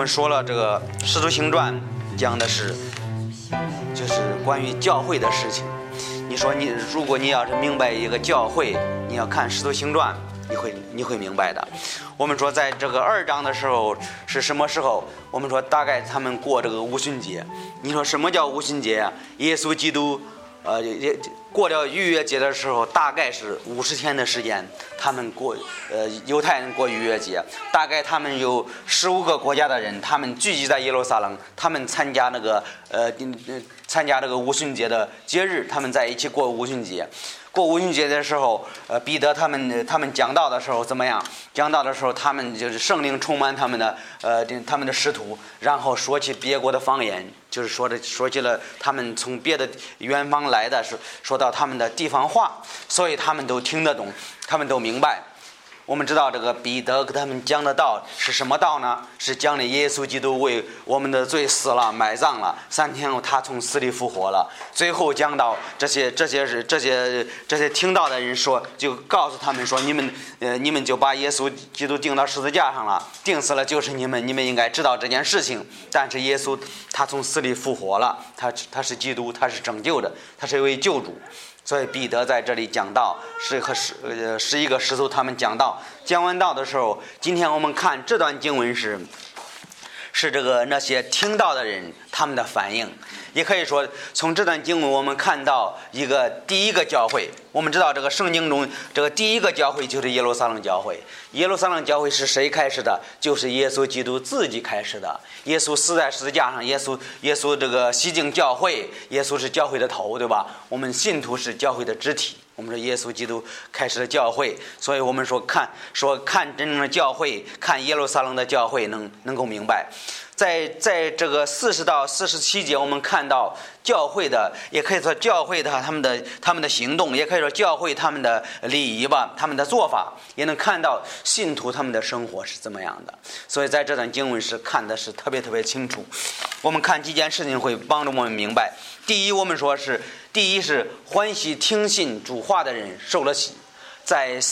们说了这个《使徒行传》讲的是就是关于教会的事情。你说如果你要是明白一个教会，你要看《使徒行传》，你会明白的。我们说在这个2章的时候是什么时候？我们说大概他们过这个五旬节。你说什么叫五旬节啊？耶稣基督也过了逾越节的时候，大概是50天的时间，他们犹太人过逾越节，大概他们有15个国家的人，他们聚集在耶路撒冷，他们参加那个这个五旬节的节日，他们在一起过五旬节。过五旬节的时候，彼得他们讲道的时候怎么样？讲道的时候，他们就是圣灵充满他们的使徒，然后说起别国的方言，就是说起了他们从别的远方来的，说到他们的地方话，所以他们都听得懂，他们都明白。我们知道这个彼得给他们讲的道是什么道呢？是讲的耶稣基督为我们的罪死了，埋葬了，3天后他从死里复活了。最后讲到这些听到的人说，就告诉他们说，你们就把耶稣基督钉到十字架上了，钉死了就是你们应该知道这件事情。但是耶稣他从死里复活了，他是基督，他是拯救的，他是一位救主。所以彼得在这里讲道，是一个使徒，他们讲道，讲完道的时候，今天我们看这段经文是这个那些听到的人他们的反应。也可以说从这段经文我们看到第一个教会。我们知道这个圣经中这个第一个教会就是耶路撒冷教会。耶路撒冷教会是谁开始的？就是耶稣基督自己开始的。耶稣死在十字架上，耶稣这个洗净教会，耶稣是教会的头，对吧？我们信徒是教会的肢体。我们说耶稣基督开始了教会，所以我们说看真正的教会，看耶路撒冷的教会能够明白。在这个40到47节，我们看到教会的，也可以说教会的他们的行动，也可以说教会他们的礼仪吧，他们的做法，也能看到信徒他们的生活是怎么样的。所以在这段经文是看的是特别清楚。我们看几件事情会帮助我们明白。第一是欢喜听信主话的人受了洗。在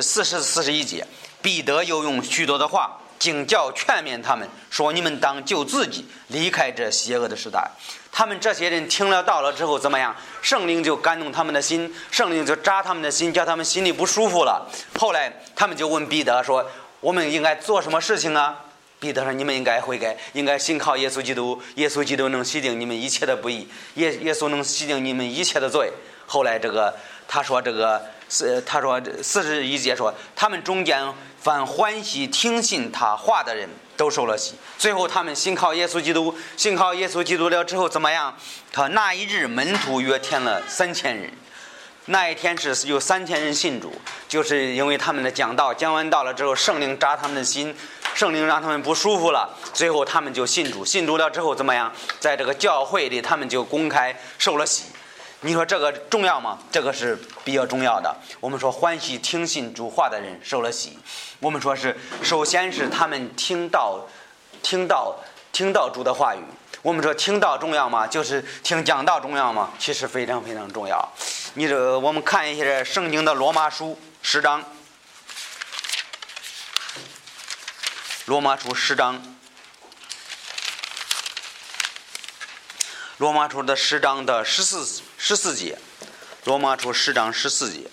41节，彼得又用许多的话警教劝勉他们说，你们当救自己，离开这邪恶的时代。他们这些人听了道了之后怎么样？圣灵就感动他们的心，圣灵就扎他们的心，叫他们心里不舒服了。后来他们就问彼得说，我们应该做什么事情啊？彼得说，你们应该悔改，应该信靠耶稣基督，耶稣基督能洗净你们一切的不义，耶稣能洗净你们一切的罪。后来他说41节说，他们中间凡欢喜听信他话的人都受了洗。最后他们信靠耶稣基督了之后怎么样？他那一日门徒约添了3000人。那一天是有3000人信主，就是因为他们的讲完道了之后，圣灵扎他们的心，圣灵让他们不舒服了，最后他们就信主了之后怎么样？在这个教会里他们就公开受了洗。你说这个重要吗？这个是比较重要的。我们说欢喜听信主话的人受了洗，我们说是首先是他们听到主的话语。我们说听道重要吗？就是听讲道重要吗？其实非常重要。我们看一下圣经的罗马书10章，罗马书10章，罗马书的10章的14节，罗马书10章14节，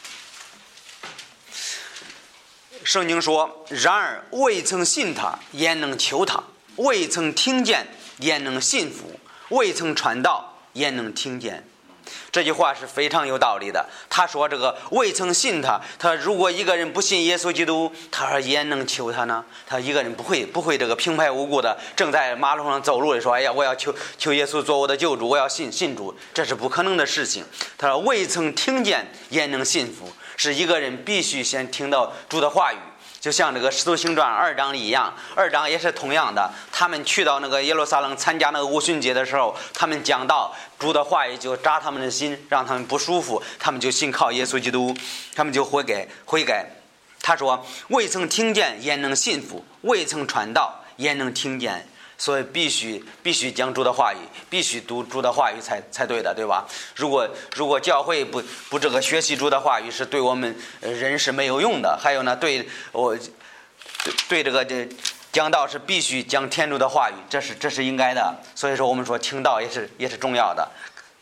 圣经说，然而未曾信他，焉能求他？未曾听见，焉能信服？未曾传道，焉能听见？这句话是非常有道理的。他说这个未曾信他如果一个人不信耶稣基督，他说焉能求他呢？他一个人不会这个平白无故的正在马路上走路的说，哎呀，我要求耶稣做我的救主，我要信主，这是不可能的事情。他说未曾听见，焉能信服？是一个人必须先听到主的话语。就像这个使徒行传2章里一样，2章也是同样的。他们去到那个耶路撒冷参加那个五旬节的时候，他们讲道，主的话语就扎他们的心，让他们不舒服，他们就信靠耶稣基督，他们就悔改。他说未曾听见，焉能信服？未曾传道，焉能听见？所以必须讲主的话语，必须读主的话语才对的，对吧？如果教会不这个学习主的话语，是对我们人是没有用的。还有呢，对这个讲道是必须讲天主的话语，这是应该的。所以说我们说听道也是重要的。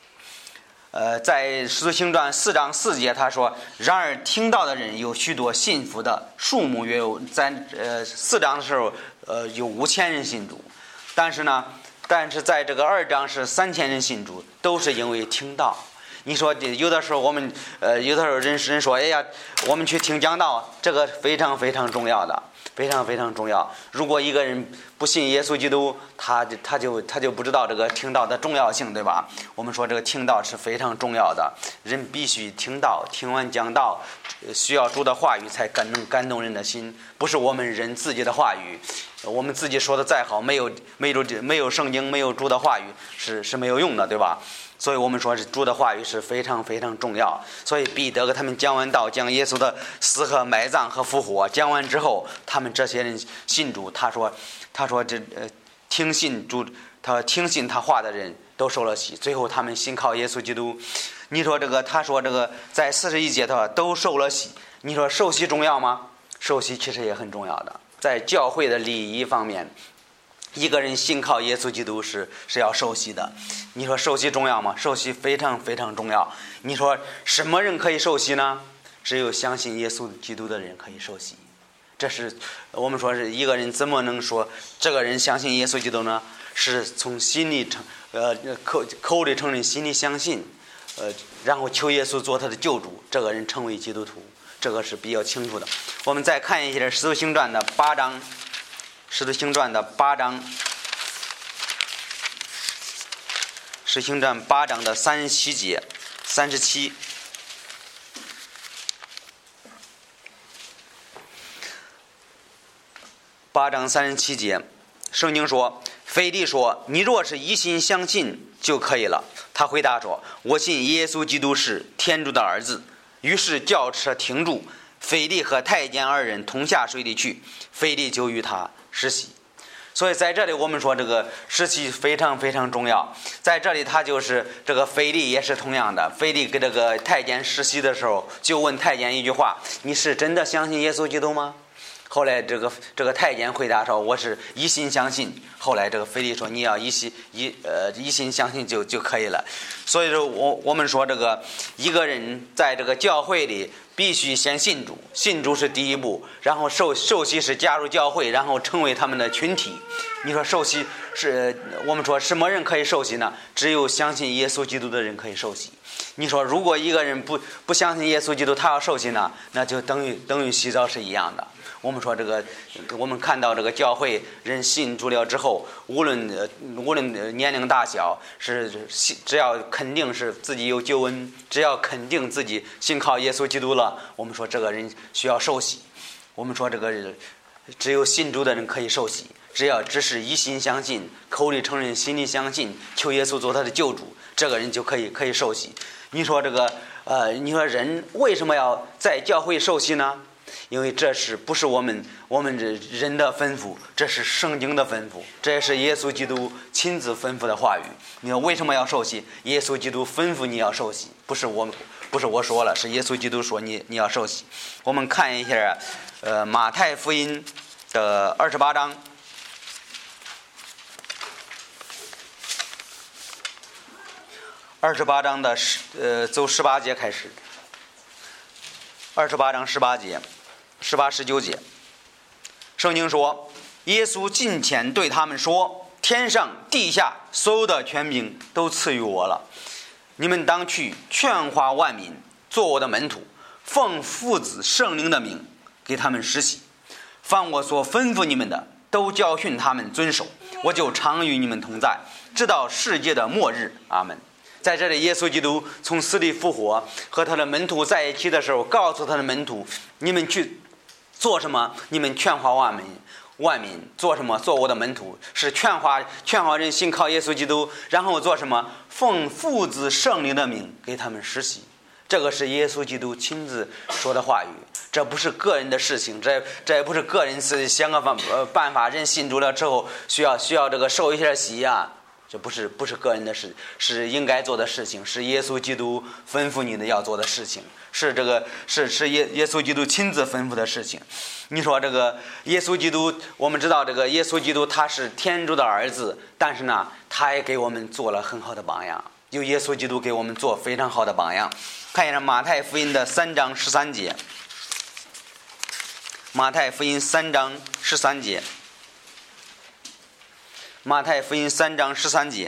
在使徒行传4章4节他说，然而听道的人有许多信服的，数目约有4章的时候有5000人信主，但是在这个2章是3000人信主，都是因为听道。你说有的时候我们有的时候人说，哎呀，我们去听讲道，这个非常非常重要的，非常非常重要。如果一个人不信耶稣基督，他就不知道这个听道的重要性，对吧？我们说这个听道是非常重要的，人必须听道，听完讲道，需要主的话语才能感动人的心，不是我们人自己的话语。我们自己说的再好，没有圣经，没有主的话语是没有用的，对吧？所以我们说是主的话语是非常非常重要。所以彼得给他们讲完道，讲耶稣的死和埋葬和复活，讲完之后，他们这些人信主，他说听信主，听信他话的人都受了洗，最后他们信靠耶稣基督。你说这个，他说这个在41节他都受了洗，你说受洗重要吗？受洗其实也很重要的，在教会的礼仪方面，一个人信靠耶稣基督是要受洗的。你说受洗重要吗？受洗非常非常重要。你说什么人可以受洗呢？只有相信耶稣基督的人可以受洗。这是我们说是一个人怎么能说这个人相信耶稣基督呢？是从心里口里承认，心里相信，然后求耶稣做他的救主，这个人成为基督徒，这个是比较清楚的。我们再看一下《使徒行传》的8章，《使徒行传》的8章，《使徒行传》8章的37节，37。8章37节，圣经说，腓力说，你若是一心相信就可以了。他回答说，我信耶稣基督是天主的儿子。于是轿车停住，腓力和太监2人同下水里去，腓力就与他施洗。所以在这里我们说这个施洗非常非常重要。在这里他就是这个腓力也是同样的，腓力给这个太监施洗的时候，就问太监一句话，你是真的相信耶稣基督吗？后来这个太监回答说，我是一心相信。后来这个腓力说，你要一心相信就可以了。所以说我们说这个一个人在这个教会里必须先信主，信主是第一步，然后受洗是加入教会，然后成为他们的群体。你说受洗是我们说什么人可以受洗呢？只有相信耶稣基督的人可以受洗。你说如果一个人不相信耶稣基督，他要受洗呢，那就等于洗澡是一样的。我们说这个，我们看到这个教会人信主了之后，无论年龄大小，只要肯定是自己有救恩，只要肯定自己信靠耶稣基督了，我们说这个人需要受洗。我们说这个只有信主的人可以受洗，只是一心相信，口里承认，心里相信，求耶稣做他的救主，这个人就可以受洗。你说这个你说人为什么要在教会受洗呢？因为这是不是我们人的吩咐，这是圣经的吩咐，这也是耶稣基督亲自吩咐的话语。你说为什么要受洗？耶稣基督吩咐你要受洗，不是我说了，是耶稣基督说你要受洗。我们看一下马太福音的28章。28章的从18节开始，28章18节，18、19节，圣经说，耶稣近前对他们说，天上地下所有的权柄都赐予我了，你们当去劝化万民，做我的门徒，奉父子圣灵的名给他们施洗，凡我所吩咐你们的都教训他们遵守，我就常与你们同在，直到世界的末日。阿们。在这里耶稣基督从死里复活，和他的门徒在一起的时候，告诉他的门徒，你们去做什么？你们劝化万民做什么？做我的门徒，是劝化人信靠耶稣基督，然后做什么？奉父子圣灵的名给他们施洗。这个是耶稣基督亲自说的话语，这不是个人的事情，这也不是个人是想个办法，人信主了之后需要这个受一下洗啊， 这不是个人的事，是应该做的事情，是耶稣基督吩咐你的要做的事情，是耶稣基督亲自吩咐的事情。你说这个耶稣基督，我们知道这个耶稣基督他是天主的儿子，但是呢，他也给我们做了很好的榜样，由耶稣基督给我们做非常好的榜样。看一下马太福音的3章13节，马太福音3章13节。马太福音3章13节，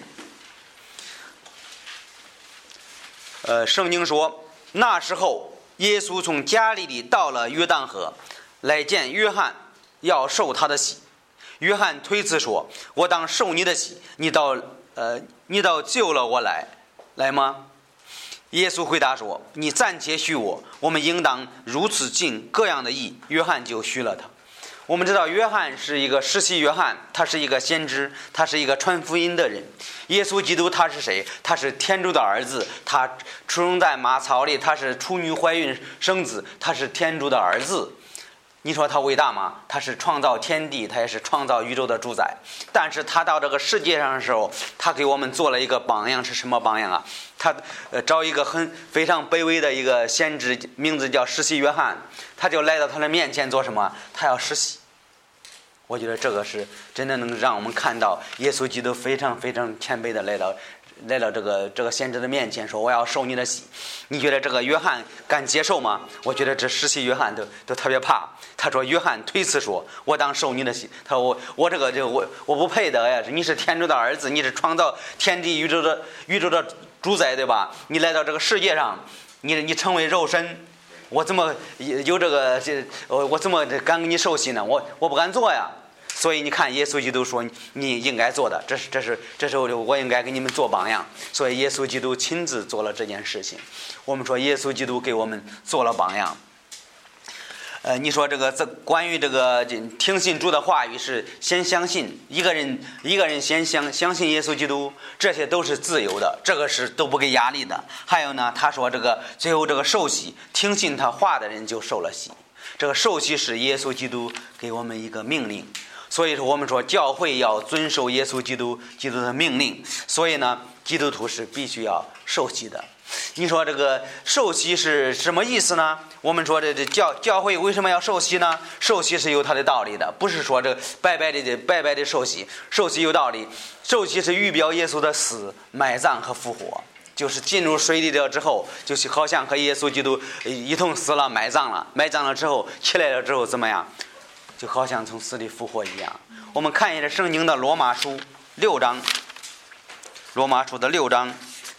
圣经说，那时候耶稣从加利利到了约旦河，来见约翰，要受他的洗。约翰推辞说，我当受你的洗，你倒救了我来吗？耶稣回答说，你暂且许我们应当如此尽各样的义。约翰就许了他。我们知道约翰是一个施洗约翰，他是一个先知，他是一个传福音的人。耶稣基督他是谁？他是天主的儿子，他出生在马槽里，他是处女怀孕生子，他是天主的儿子。你说他伟大吗？他是创造天地，他也是创造宇宙的主宰。但是他到这个世界上的时候，他给我们做了一个榜样，是什么榜样啊？他找一个非常卑微的一个先知，名字叫施洗约翰，他就来到他的面前做什么？他要施洗。我觉得这个是真的能让我们看到耶稣基督非常非常谦卑的来到这个先知的面前，说我要受你的洗。你觉得这个约翰敢接受吗？我觉得这施洗约翰都特别怕。他说约翰推辞说，我当受你的洗。他说我不配得呀，你是天主的儿子，你是创造天地宇宙的主宰，对吧？你来到这个世界上，你成为肉身，我怎么有我怎么敢给你受洗呢？我不敢做呀。所以你看，耶稣基督说你应该做的，这是我应该给你们做榜样。所以耶稣基督亲自做了这件事情。我们说耶稣基督给我们做了榜样。你说关于这个听信主的话语是先相信一个人先相信耶稣基督，这些都是自由的，这个是都不给压力的。还有呢，他说最后这个受洗，听信他话的人就受了洗。这个受洗是耶稣基督给我们一个命令。所以说我们说教会要遵守耶稣基督的命令，所以呢基督徒是必须要受洗的。你说这个受洗是什么意思呢？我们说这教会为什么要受洗呢？受洗是有它的道理的，不是说这白白的受洗。受洗有道理，受洗是预表耶稣的死、埋葬和复活。就是进入水里了之后，就是好像和耶稣基督一同死了、埋葬了之后起来了之后怎么样？就好像从死里复活一样。我们看一下圣经的罗马书6章，罗马书的6章，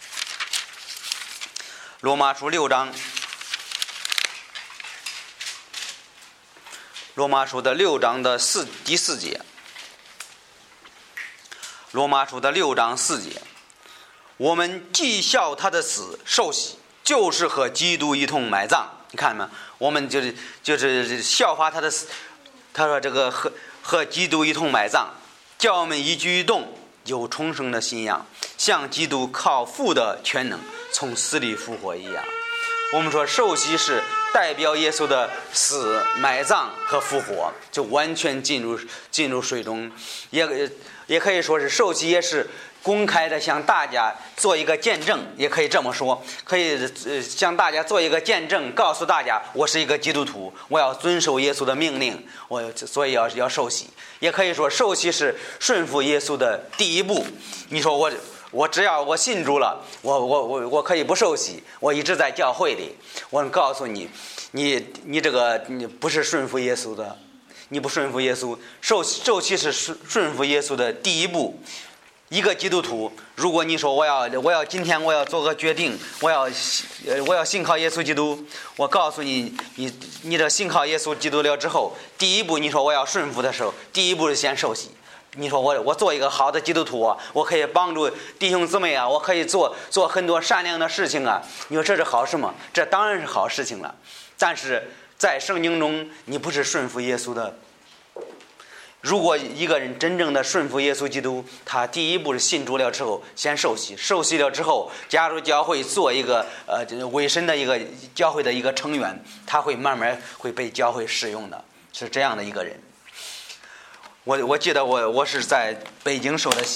罗马书6章，罗马书的6章的第4节，罗马书的6章4节，我们既效他的死受洗，就是和基督一同埋葬。你看吗？我们就是效法他的死。他说这个和基督一同埋葬，叫我们一举一动有重生的信仰，像基督靠父的全能从死里复活一样。我们说受洗是代表耶稣的死、埋葬和复活，就完全进入水中。也可以说是受洗也是公开的向大家做一个见证，也可以这么说，可以向大家做一个见证，告诉大家我是一个基督徒，我要遵守耶稣的命令，所以要受洗。也可以说受洗是顺服耶稣的第一步。你说我只要我信主了，我可以不受洗，我一直在教会里。我告诉你你不是顺服耶稣的，你不顺服耶稣。受洗是顺服耶稣的第一步。一个基督徒，如果你说我要今天我要做个决定，我要信靠耶稣基督，我告诉你这信靠耶稣基督了之后，第一步你说我要顺服的时候，第一步是先受洗。你说我做一个好的基督徒啊，我可以帮助弟兄姊妹啊，我可以做很多善良的事情啊。你说这是好事吗？这当然是好事情了。但是在圣经中，你不是顺服耶稣的。如果一个人真正的顺服耶稣基督，他第一步是信主了之后先受洗，受洗了之后加入教会，做一个委身的一个教会的一个成员，他会慢慢会被教会使用的，是这样的一个人。我记得我是在北京受的洗，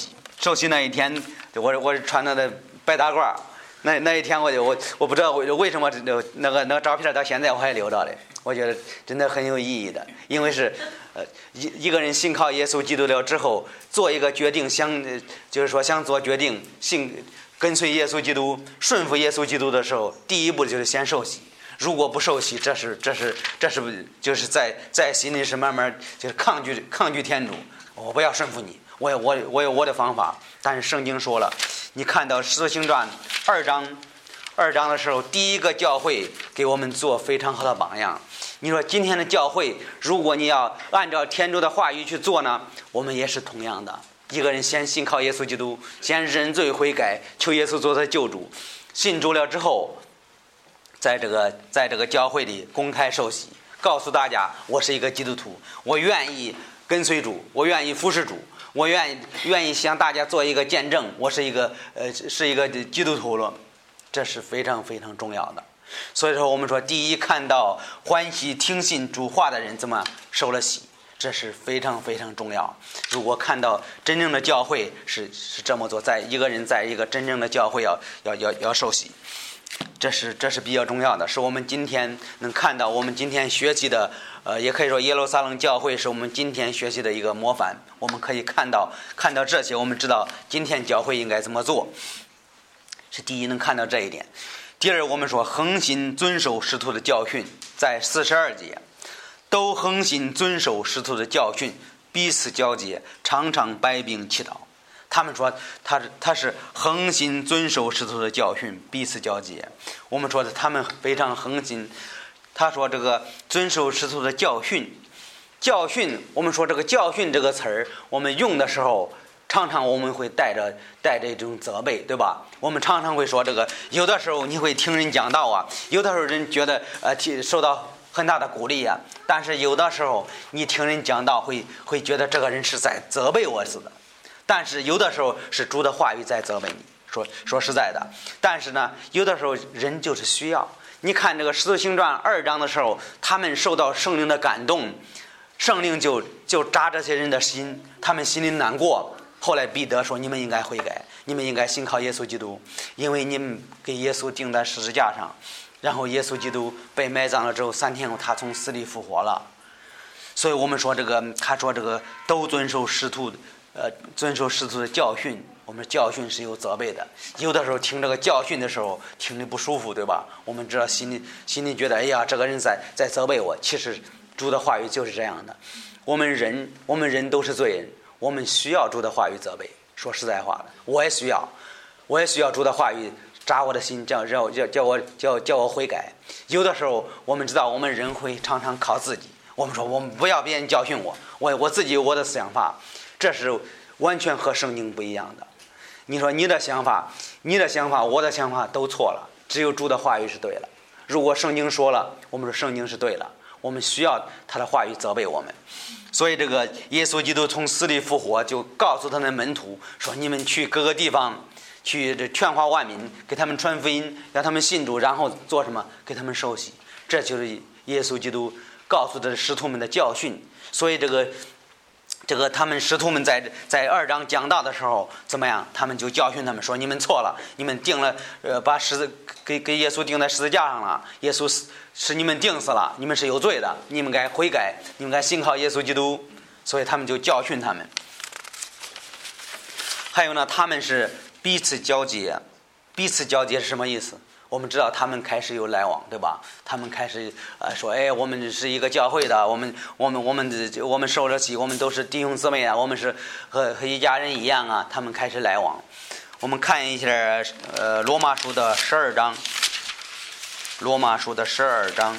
受洗那一天，我穿那的白大褂，那一天我不知道为什么那个照片到现在我还留着嘞。我觉得真的很有意义的，因为是一个人信靠耶稣基督了之后，做一个决定，就是说想做决定，跟随耶稣基督，顺服耶稣基督的时候，第一步就是先受洗。如果不受洗，这是就是在心里是慢慢就是抗拒天主，我不要顺服你，我有我的方法。但是圣经说了，你看到使徒行传2章的时候，第一个教会给我们做非常好的榜样。你说今天的教会，如果你要按照天主的话语去做呢，我们也是同样的。一个人先信靠耶稣基督，先认罪悔改，求耶稣做他救主，信主了之后，在这个教会里公开受洗，告诉大家我是一个基督徒，我愿意跟随主，我愿意服侍主，我愿意向大家做一个见证，我是一个基督徒了。这是非常非常重要的。所以说我们说，第一看到欢喜听信主话的人怎么受了洗，这是非常非常重要。如果看到真正的教会是这么做，一个人在一个真正的教会要受洗，这是比较重要的，是我们今天能看到，我们今天学习的也可以说耶路撒冷教会是我们今天学习的一个模范。我们可以看到这些，我们知道今天教会应该怎么做，是第一能看到这一点。第二，我们说恒心遵守使徒的教训，在42节，都恒心遵守使徒的教训，彼此交接，常常摆饼祈祷。他们说他是恒心遵守使徒的教训，彼此交接。我们说的他们非常恒心。他说这个遵守使徒的教训，我们说这个教训这个词儿，我们用的时候常常我们会带着一种责备，对吧？我们常常会说这个，有的时候你会听人讲道啊，有的时候人觉得受到很大的鼓励啊，但是有的时候你听人讲道会觉得这个人是在责备我似的。但是有的时候是主的话语在责备你，说实在的。但是呢，有的时候人就是需要。你看这个使徒行传2章的时候，他们受到圣灵的感动，圣灵就扎这些人的心，他们心里难过。后来彼得说，你们应该悔改，你们应该信靠耶稣基督，因为你们给耶稣钉在十字架上，然后耶稣基督被埋葬了之后，3天后他从死里复活了。所以我们说他说这个都遵守使徒的教训。我们教训是有责备的，有的时候听这个教训的时候听着不舒服，对吧？我们知道心里觉得，哎呀，这个人在责备我。其实主的话语就是这样的。我们人都是罪人，我们需要主的话语责备。说实在话的，我也需要主的话语扎我的心，叫我悔改。有的时候我们知道，我们人会常常靠自己。我们说我们不要别人教训我自己有我的想法，这是完全和圣经不一样的。你说你的想法我的想法都错了，只有主的话语是对了。如果圣经说了，我们说圣经是对了，我们需要他的话语责备我们。所以这个耶稣基督从死里复活，就告诉他的门徒说，你们去各个地方去劝化万民，给他们传福音，让他们信主，然后做什么？给他们受洗。这就是耶稣基督告诉的使徒们的教训。所以这个他们使徒们在2章讲道的时候怎么样？他们就教训他们说，你们错了，你们定了把给耶稣钉在十字架上了，耶稣是你们定死了，你们是有罪的，你们该悔改，你们该信靠耶稣基督。所以他们就教训他们。还有呢，他们是彼此交接是什么意思？我们知道他们开始有来往，对吧？他们开始说，哎，我们是一个教会的，我们受了洗，我们都是弟兄姊妹啊，我们是和一家人一样啊。他们开始来往。我们看一下罗马书的12章，罗马书的12章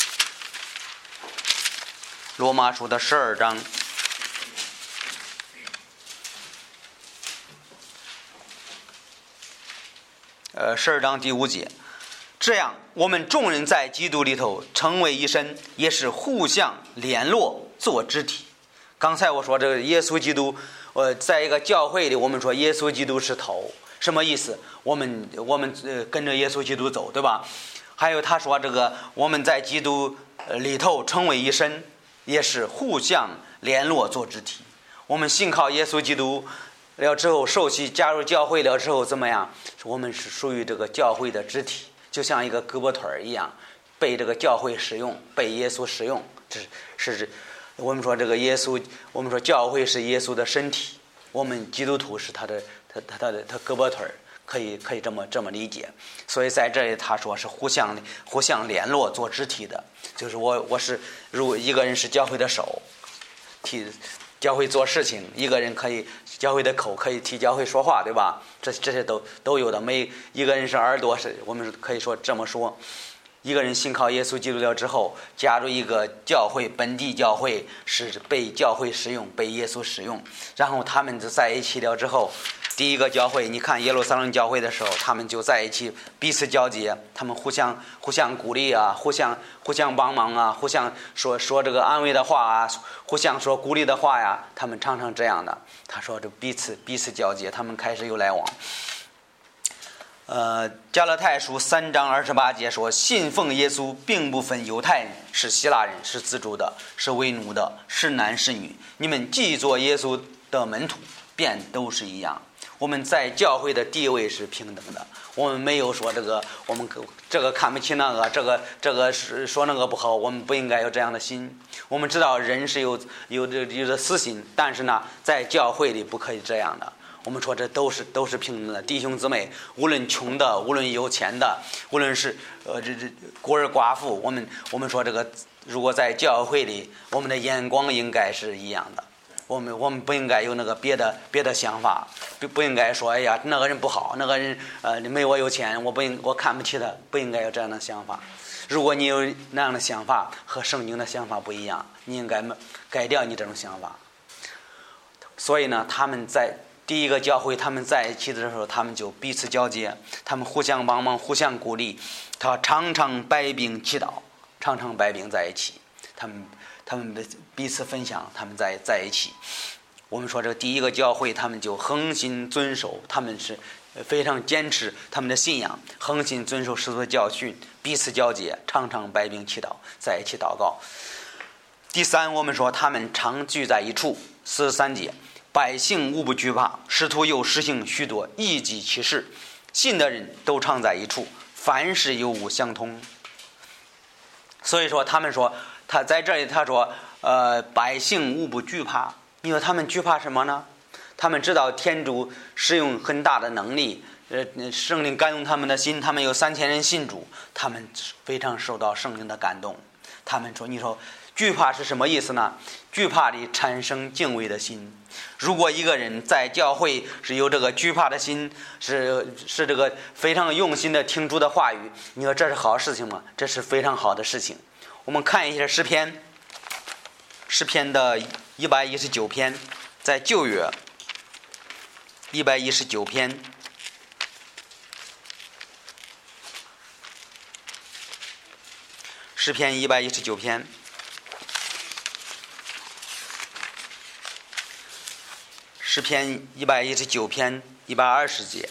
，12章第5节，这样我们众人在基督里头成为一身，也是互相联络做肢体。刚才我说这个耶稣基督，在一个教会里，我们说耶稣基督是头，什么意思？我们跟着耶稣基督走，对吧？还有他说这个我们在基督里头成为一身，也是互相联络做肢体。我们信靠耶稣基督， 了之后受洗加入教会了之后怎么样？我们是属于这个教会的肢体，就像一个胳膊腿一样，被这个教会使用，被耶稣使用。这是我们说这个耶稣，我们说教会是耶稣的身体，我们基督徒是他胳膊腿，可以这么理解。所以在这里他说是互相联络做肢体的，就是我是如果一个人是教会的手，替教会做事情，一个人可以教会的口可以替教会说话，对吧？这些都有的。每一个人是耳朵，是我们可以说这么说。一个人信靠耶稣基督了之后，加入一个教会，本地教会是被教会使用，被耶稣使用，然后他们就在一起了之后，第一个教会，你看耶路撒冷教会的时候，他们就在一起彼此交接，他们互相鼓励啊，互相帮忙啊，互相说这个安慰的话啊，互相说鼓励的话呀，他们常常这样的。他说这彼此交接，他们开始有来往。加拉太书3章28节说，信奉耶稣并不分犹太人是希腊人，是自主的，是为奴的，是男是女，你们既做耶稣的门徒，便都是一样。我们在教会的地位是平等的，我们没有说这个我们这个看不起那个，这个是说那个不好，我们不应该有这样的心。我们知道人是有的私心，但是呢，在教会里不可以这样的。我们说这都是平等的，弟兄姊妹，无论穷的，无论有钱的，无论是孤儿寡妇，我们说这个，如果在教会里，我们的眼光应该是一样的。我们不应该有那个别的想法，不应该说哎呀那个人不好，那个人没我有钱，我看不起他，不应该有这样的想法。如果你有那样的想法，和圣经的想法不一样，你应该改掉你这种想法。所以呢，他们在第一个教会，他们在一起的时候，他们就彼此交接，他们互相帮忙，互相鼓励，他常常摆饼祈祷，常常摆饼在一起，他们的彼此分享，他们在一起。我们说这个第一个教会，他们就恒心遵守，他们是非常坚持他们的信仰，恒心遵守使徒的教训，彼此交接，常常摆饼祈祷，在一起祷告。第三，我们说他们常聚在一处，43节，百姓无不惧怕，使徒又实行许多异迹奇事，信的人都常在一处，凡事有无相通。所以说他们说，他在这里他说百姓无不惧怕。你说他们惧怕什么呢？他们知道天主使用很大的能力，圣灵感动他们的心，他们有3000人信主，他们非常受到圣灵的感动。他们说，你说惧怕是什么意思呢？惧怕里产生敬畏的心。如果一个人在教会是有这个惧怕的心，是这个非常用心的听主的话语，你说这是好事情吗？这是非常好的事情。我们看一下诗篇的119篇，在旧约119篇。诗篇119篇，诗篇119篇120节，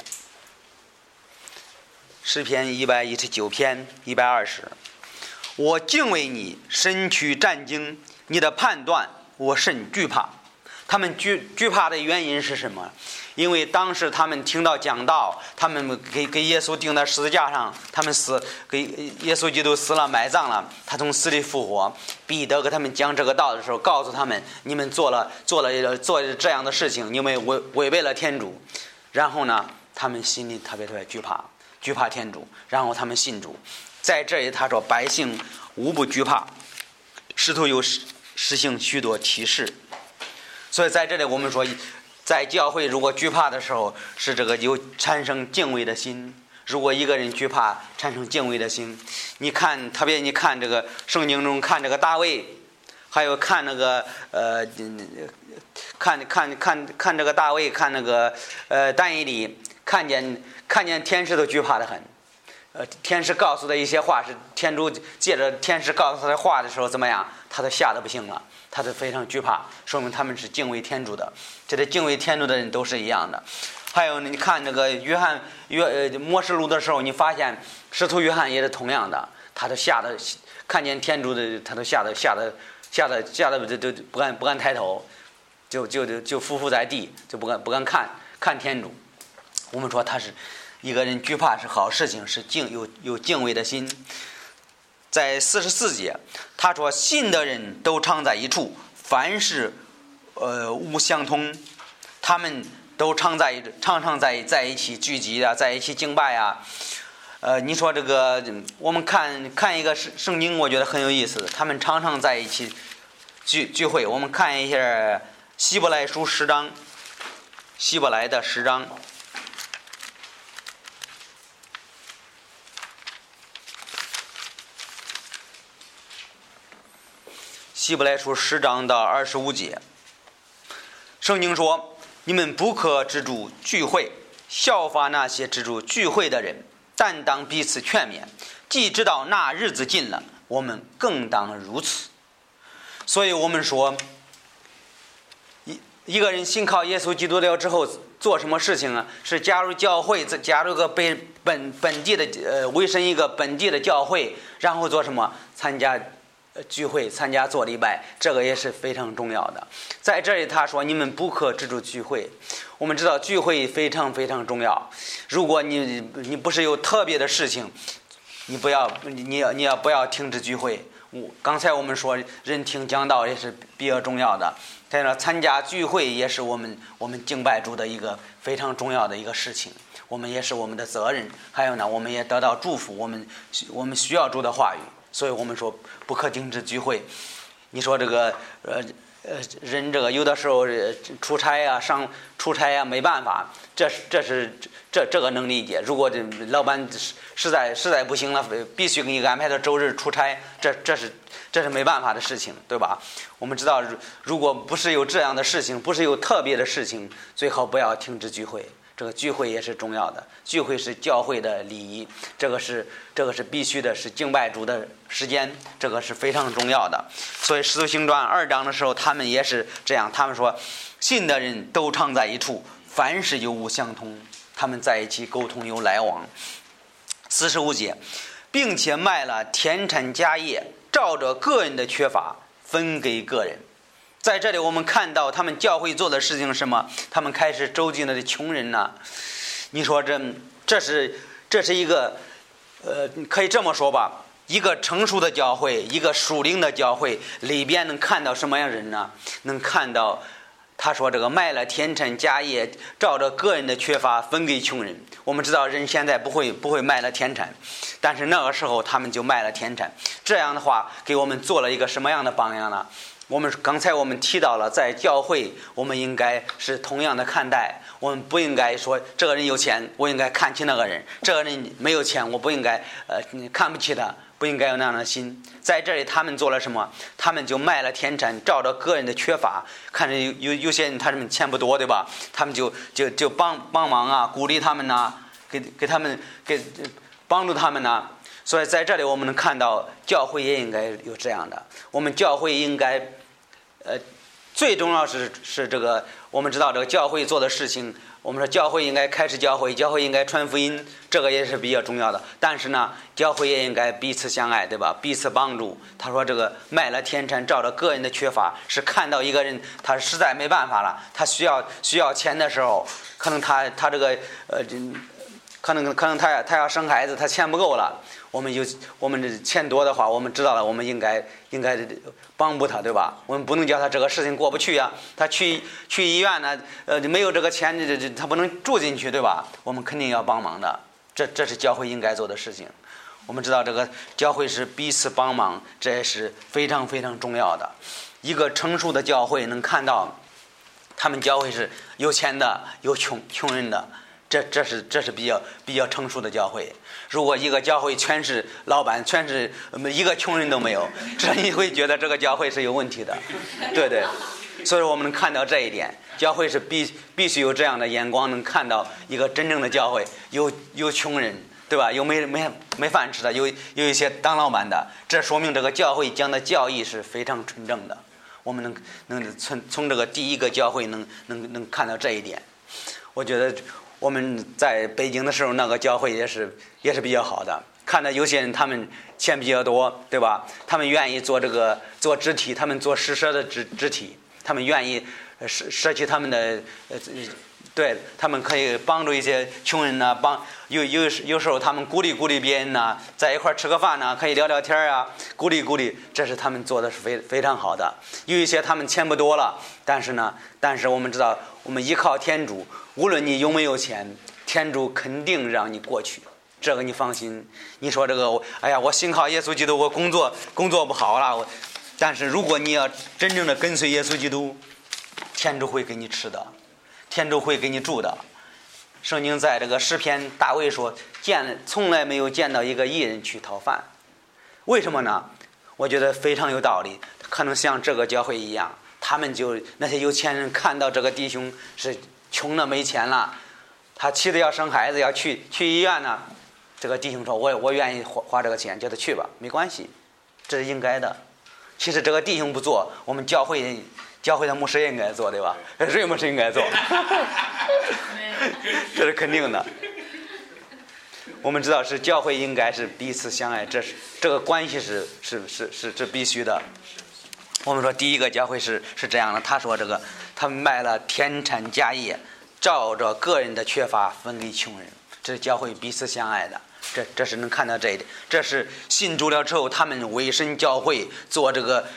诗篇119篇120，我敬畏你，身躯战惊，你的判断我甚惧怕。他们惧怕的原因是什么？因为当时他们听到讲道，他们给耶稣钉在十字架上，他们给耶稣基督死了埋葬了，他从死里复活。彼得给他们讲这个道的时候，告诉他们，你们做了这样的事情，你们违背了天主。然后呢，他们心里特别惧怕天主，然后他们信主。在这里他说，百姓无不惧怕，使徒又实行许多奇事。所以在这里我们说，在教会如果惧怕的时候，是这个有产生敬畏的心。如果一个人惧怕，产生敬畏的心，特别你看这个圣经中，看这个大卫，还有看那个看这个大卫，看那个但以理，看见天使都惧怕得很。天使告诉的一些话是天主借着天使告诉他的话的时候怎么样，他都吓得不行了，他都非常惧怕，说明他们是敬畏天主的。这个敬畏天主的人都是一样的。还有你看这个默示录的时候，你发现使徒约翰也是同样的，他都吓得看见天主的，他都吓得都不敢抬头。 就匍匐在地，就不敢看天主。我们说他是一个人惧怕是好事情，是有敬畏的心。在44节，他说信的人都常在一处，凡事无相通，他们都常常在一起聚集啊，在一起敬拜啊。你说这个，我们看一个圣经，我觉得很有意思。他们常常在一起聚会。我们看一下希伯来书10章，希伯来的10章。希伯来书10章到25节，圣经说：“你们不可止住聚会，效法那些止住聚会的人，但当彼此劝勉。既知道那日子近了，我们更当如此。”所以我们说，一个人信靠耶稣基督了之后，做什么事情啊？是加入教会，加入个本地的委身一个本地的教会，然后做什么？参加聚会，参加做礼拜，这个也是非常重要的。在这里他说你们不可止住聚会。我们知道聚会非常非常重要。如果你不是有特别的事情，你不要停止聚会。刚才我们说人听讲道也是比较重要的，但是参加聚会也是我们敬拜主的一个非常重要的一个事情，我们也是我们的责任。还有呢，我们也得到祝福，我们需要主的话语，所以我们说不可停止聚会。你说这个人这个有的时候出差啊没办法，这个能理解。如果这老板实在不行了，必须给你安排到周日出差，这是没办法的事情，对吧？我们知道，如果不是有这样的事情，不是有特别的事情，最好不要停止聚会。这个聚会也是重要的，聚会是教会的礼仪，这个是必须的，是敬拜主的时间，这个是非常重要的。所以使徒行传2章的时候，他们也是这样，他们说信的人都常在一处，凡事有无相通，他们在一起沟通有来往。45节，并且卖了田产家业，照着个人的缺乏分给个人。在这里我们看到他们教会做的事情是什么？他们开始周济了的穷人呢。你说这是一个可以这么说吧，一个成熟的教会，一个属灵的教会里边能看到什么样的人呢？能看到他说这个卖了田产家业，照着个人的缺乏分给穷人。我们知道人现在不会卖了田产，但是那个时候他们就卖了田产。这样的话给我们做了一个什么样的榜样呢？刚才我们提到了，在教会我们应该是同样的看待，我们不应该说这个人有钱我应该看起那个人，这个人没有钱我不应该看不起他，不应该有那样的心。在这里他们做了什么？他们就卖了田产，照着个人的缺乏，看着有些人他们钱不多，对吧？他们就帮忙啊，鼓励他们呐，给帮助他们呐。所以在这里我们能看到教会也应该有这样的，我们教会应该最重要是这个，我们知道这个教会做的事情，我们说教会应该开始教会应该传福音，这个也是比较重要的。但是呢，教会也应该彼此相爱，对吧？彼此帮助。他说这个卖了田产，照着个人的缺乏，是看到一个人他实在没办法了，他需要钱的时候，可能他这个可能他要生孩子，他钱不够了。我们这钱多的话，我们知道了，我们应该帮助他，对吧？我们不能叫他这个事情过不去啊。他去医院呢，没有这个钱，他不能住进去，对吧？我们肯定要帮忙的，这是教会应该做的事情。我们知道这个教会是彼此帮忙，这也是非常非常重要的。一个成熟的教会能看到，他们教会是有钱的，有穷人的。这是比较成熟的教会。如果一个教会全是老板，全是一个穷人都没有，这你会觉得这个教会是有问题的，对。所以我们能看到这一点，教会是必须有这样的眼光，能看到一个真正的教会，有穷人，对吧？有没饭吃的，有一些当老板的，这说明这个教会讲的教义是非常纯正的。我们能从这个第一个教会能看到这一点。我觉得我们在北京的时候，那个教会也是比较好的。看到有些人他们钱比较多，对吧？他们愿意做肢体，他们做施舍的肢体，他们愿意舍弃他们的对，他们可以帮助一些穷人呢，有时候他们鼓励鼓励别人呢，在一块吃个饭呢，可以聊聊天啊，鼓励鼓励，这是他们做的是非常好的。有一些他们钱不多了，但是我们知道，我们依靠天主，无论你有没有钱，天主肯定让你过去，这个你放心。你说这个，哎呀，我信靠耶稣基督，我工作不好了，但是如果你要真正的跟随耶稣基督，天主会给你吃的。天主会给你住的。圣经在这个诗篇，大卫说从来没有见到一个义人去讨饭。为什么呢？我觉得非常有道理。可能像这个教会一样，他们那些有钱人看到这个弟兄是穷的没钱了，他气得要生孩子要去医院呢，这个弟兄说我愿意花这个钱，叫他去吧，没关系，这是应该的。其实这个弟兄不做，我们教会的牧师也应该做，对吧？谁牧师应该做？这是肯定的。我们知道是教会应该是彼此相爱，这个关系是必须的。我们说第一个教会是这样的，他说他们卖了田产家业，照着个人的缺乏分给穷人，这是教会彼此相爱的。这是能看到这一点，这是信主了之后，他们委身教会做这个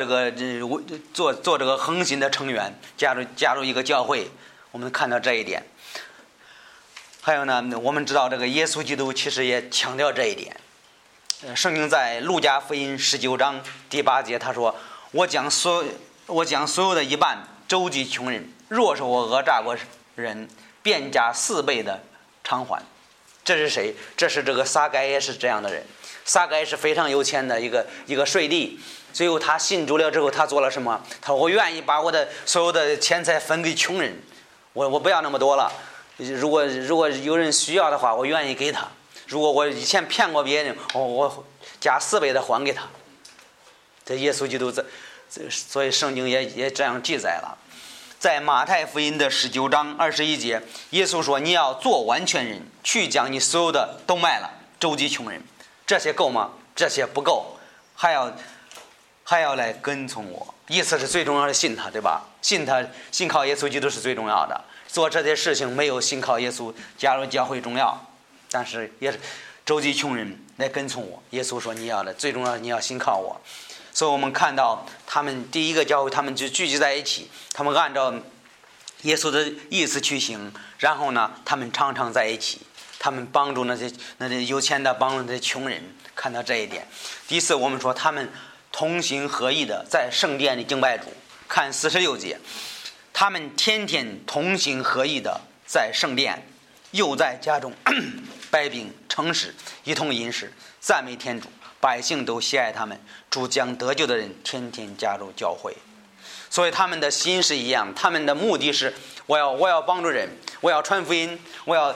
恒心的成员，加入一个教会，我们看到这一点。还有呢，我们知道这个耶稣基督其实也强调这一点。圣经在路加福音19章第8节，他说：“我将所有的一半周济穷人，若是我讹诈过人，便加4倍的偿还。”这是谁？这是这个撒该也是这样的人。撒该是非常有钱的一个税吏，最后他信主了之后，他做了什么？他说：“我愿意把我的所有的钱财分给穷人，我不要那么多了。如果有人需要的话，我愿意给他。如果我以前骗过别人，我加4倍的还给他。”这耶稣基督所以圣经也这样记载了。在马太福音的19章21节，耶稣说：“你要做完全人，去将你所有的都卖了，周济穷人。”这些够吗？这些不够，还要来跟从我。意思是最重要的信他，对吧？信靠耶稣基督是最重要的。做这些事情没有信靠耶稣加入教会重要，但是也是周济穷人来跟从我。耶稣说：“你要的最重要，你要信靠我。”所以我们看到他们第一个教会，他们就聚集在一起，他们按照耶稣的意思去行，然后呢，他们常常在一起，他们帮助那些有钱的，帮助那些穷人，看到这一点。第四，我们说他们同心合意的在圣殿里敬拜主，看46节，他们天天同心合意的在圣殿，又在家中摆饼诚实，一同饮食，赞美天主。百姓都喜爱他们，主将得救的人天天加入教会。所以他们的心是一样，他们的目的是我要帮助人，我要传福音，我要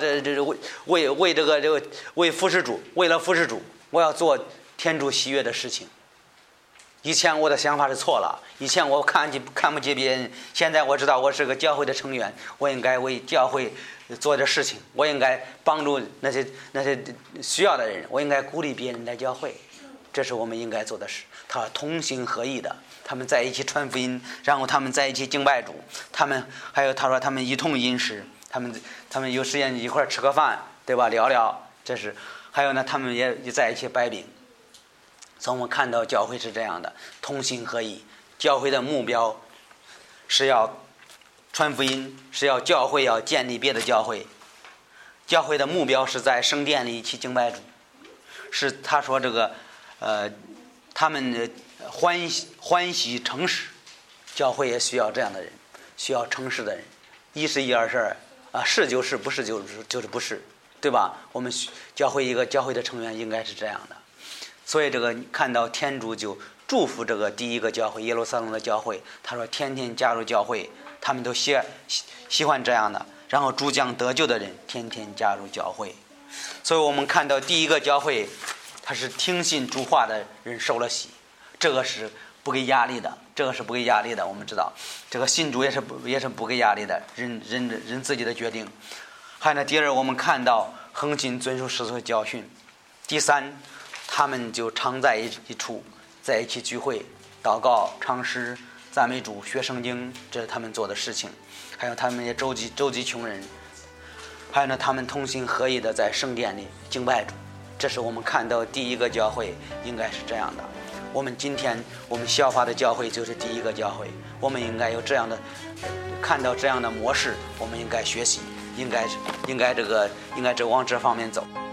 为服侍主，为了服侍主，我要做天主喜悦的事情。以前我的想法是错了，以前我看不起别人，现在我知道我是个教会的成员，我应该为教会做点事情，我应该帮助那些需要的人，我应该鼓励别人来教会，这是我们应该做的事。他同心合意的，他们在一起传福音，然后他们在一起敬拜主，他们还有他说他们一同饮食，他们有时间一块吃个饭，对吧？聊聊，这是还有呢，他们也在一起摆饼。所以我们看到教会是这样的，同心合意。教会的目标是要传福音，是要教会要建立别的教会。教会的目标是在圣殿里去敬拜主，是他说这个他们欢喜诚实。教会也需要这样的人，需要诚实的人。一是一，二是二啊，是就是，不是就是不是，对吧？我们教会一个教会的成员应该是这样的。所以这个看到天主就祝福这个第一个教会耶路撒冷的教会，他说天天加入教会，他们都喜欢这样的。然后主将得救的人天天加入教会。所以我们看到第一个教会，他是听信主话的人受了洗，这个是不给压力的，这个是不给压力的。我们知道这个信主也是不给压力的，人自己的决定。还有呢，第二，我们看到恒心遵守使徒的教训。第三，他们就常在一处，在一起聚会、祷告、唱诗、 赞美主、学圣经，这是他们做的事情。还有他们也周济穷人，还有呢，他们同心合意的在圣殿里敬拜主。这是我们看到第一个教会应该是这样的。我们今天我们效法的教会就是第一个教会，我们应该有这样的看到这样的模式，我们应该学习，应该往这方面走。